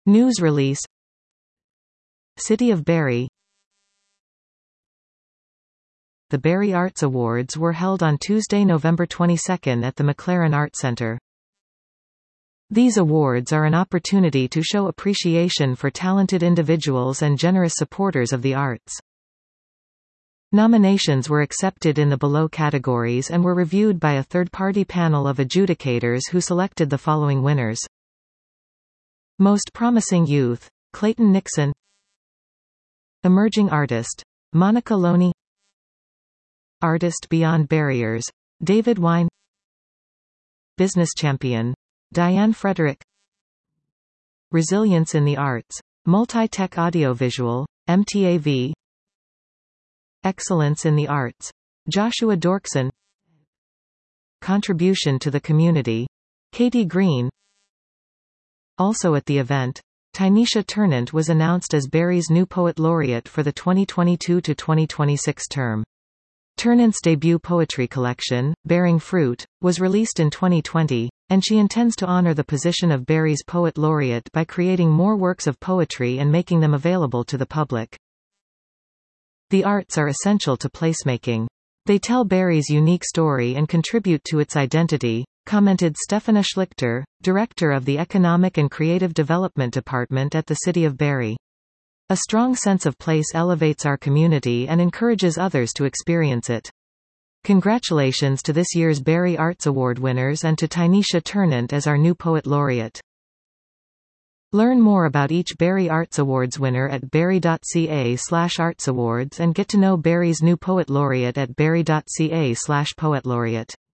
News release. City of Barrie. The Barrie Arts Awards were held on Tuesday, November 22 at the McLaren Art Centre. These awards are an opportunity to show appreciation for talented individuals and generous supporters of the arts. Nominations were accepted in the below categories and were reviewed by a third-party panel of adjudicators who selected the following winners. Most Promising Youth, Clayton Nixon. Emerging Artist, Monica Loney. Artist Beyond Barriers, David Wine. Business Champion, Diane Frederick. Resilience in the Arts, Multi-Tech Audiovisual, MTAV. Excellence in the Arts, Joshua Dorkson. Contribution to the Community, Katie Green. Also at the event, Tynesha Ternant was announced as Barrie's new Poet Laureate for the 2022-2026 term. Ternant's debut poetry collection, Bearing Fruit, was released in 2020, and she intends to honor the position of Barrie's Poet Laureate by creating more works of poetry and making them available to the public. The arts are essential to placemaking. They tell Barrie's unique story and contribute to its identity, commented Stefana Schlichter, director of the Economic and Creative Development Department at the City of Barrie. A strong sense of place elevates our community and encourages others to experience it. Congratulations to this year's Barrie Arts Award winners and to Tynesha Ternant as our new Poet Laureate. Learn more about each Barrie Arts Awards winner at barrie.ca/artsawards and get to know Barrie's new Poet Laureate at barrie.ca/poetlaureate.